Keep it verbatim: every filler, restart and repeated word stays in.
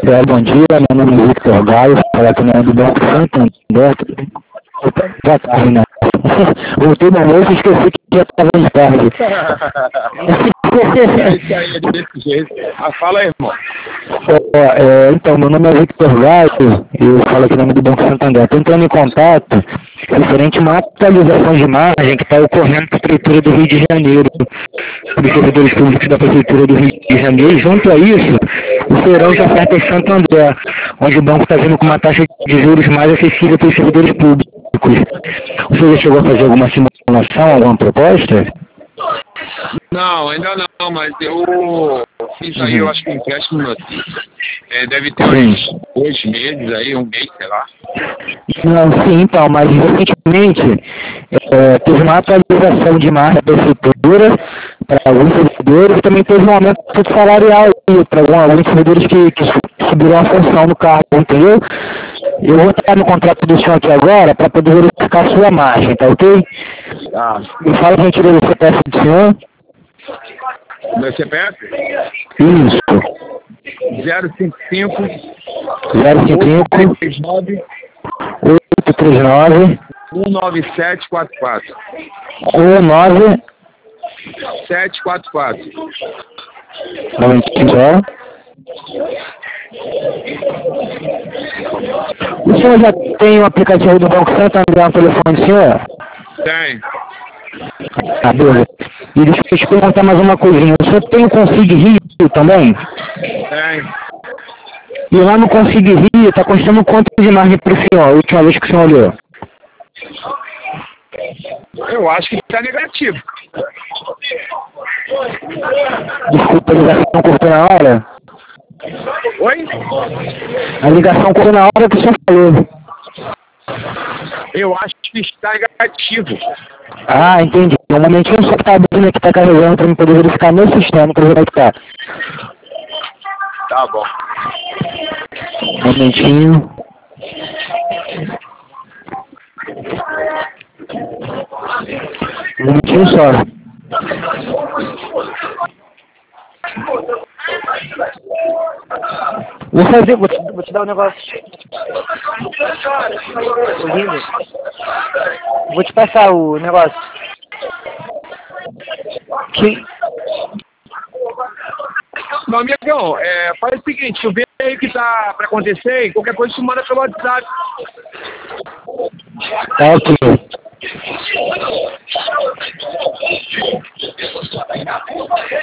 É, bom dia, meu nome é Victor Gaio, fala aqui no do Banco Santander. Boa tarde, né? Voltei no almoço e esqueci que já estava de tarde. É isso aí, é desse jeito. Ah, fala aí, irmão. É, é, então, meu nome é Victor Gaio, eu falo aqui no nome do Banco Santander. Estou entrando em contato referente a uma atualização de margem que está ocorrendo na Prefeitura do Rio de Janeiro, dos servidores públicos da Prefeitura do Rio de Janeiro. E junto a isso, o feirão de ofertas Santander, onde o banco está vindo com uma taxa de juros mais acessível para os servidores públicos. Você já chegou a fazer alguma simulação, alguma proposta? Não, ainda não, mas eu fiz aí, eu acho que um empréstimo notícia. É, deve ter Sim. uns dois meses aí, um mês, sei lá. Não, sim, então, mas recentemente é, teve uma atualização de margem da prefeitura para alguns servidores e também teve um aumento salarial para alguns servidores que, que subiram a função no cargo, entendeu? Eu vou entrar no contrato do senhor aqui agora para poder verificar a sua margem, tá ok? Ah, Me fala a gente do C P F do senhor. meu C P F? Isso. zero cinco cinco, zero cinco cinco, três nove, oito três nove, um nove sete quatro quatro. um nove sete quatro quatro. só. O senhor já tem o aplicativo do Banco Santander no telefone do senhor? Tem. Ah, beleza. E deixa eu te perguntar mais uma coisinha. O senhor tem o Consig Rio também? Tem. E lá no Consig Rio está constando quanto de margem para o senhor, a última vez que o senhor olhou? Eu acho que está negativo. Desculpa, a ligação cortou na hora? Oi? A ligação cortou na hora que o senhor falou. Eu acho que está negativo. Ah, entendi. Um momentinho só que tá abrindo aqui, tá carregando para eu poder verificar meu sistema, que eu vou verificar. Tá bom. Um momentinho. Um momentinho só. Vou fazer, vou te, vou te dar um negócio. Ô, lindo. Vou te passar o negócio. Que... Meu amigão, é, faz o seguinte, eu vejo aí o que tá pra acontecer e qualquer coisa você manda pelo WhatsApp. Tá ok.